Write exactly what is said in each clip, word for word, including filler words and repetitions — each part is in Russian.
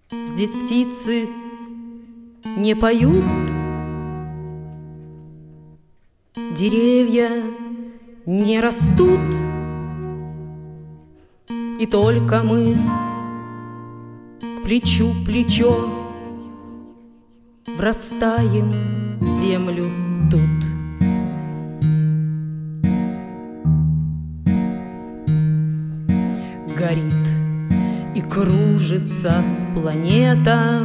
Здесь птицы не поют, деревья не растут, и только мы к плечу плечо врастаем в землю тут. Горит и кружится планета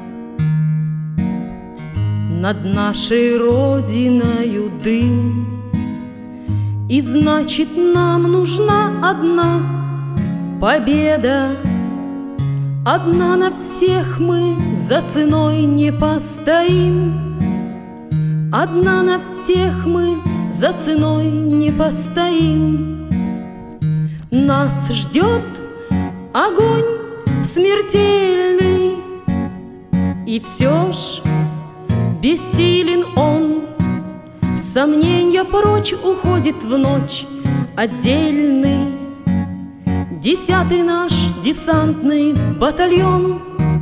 над нашей родиною дым, и значит, нам нужна одна победа. Одна на всех мы за ценой не постоим. Одна на всех мы за ценой не постоим. Нас ждет огонь смертельный, и все ж бессилен он. Сомненья прочь уходит в ночь отдельный десятый наш десантный батальон.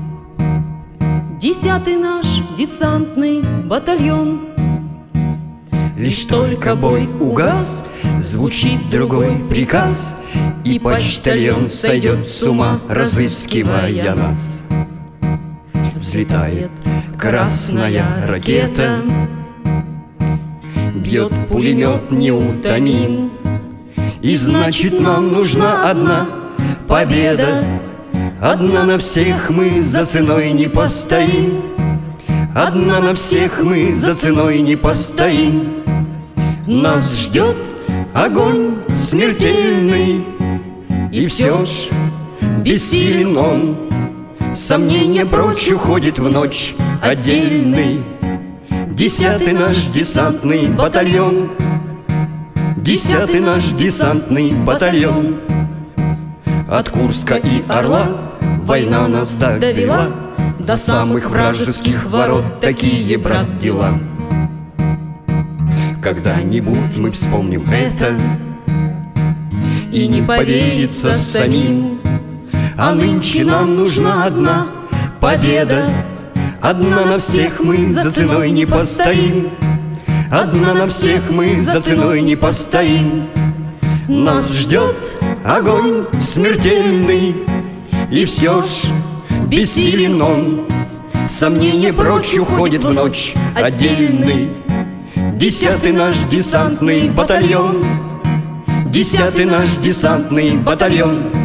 Десятый наш десантный батальон. Лишь только бой угас, звучит другой приказ, и почтальон сойдет с ума, разыскивая нас. Взлетает красная ракета, бьет пулемет неутомим, и значит, нам нужна одна победа. Одна на всех мы за ценой не постоим. Одна на всех мы за ценой не постоим. Нас ждет огонь смертельный, и все ж бессилен он. Сомнение прочь уходит в ночь отдельный десятый наш десантный батальон. Десятый наш десантный батальон. От Курска и Орла война нас довела до самых вражеских ворот. Такие, брат, дела. Когда-нибудь мы вспомним это, и не поверится самим. А нынче нам нужна одна победа. Одна на всех мы за ценой не постоим. Одна на всех мы за ценой не постоим. Нас ждет огонь смертельный, и все ж бессилен он. Сомнение прочь уходит в ночь отдельный десятый наш десантный батальон. Десятый наш десантный батальон.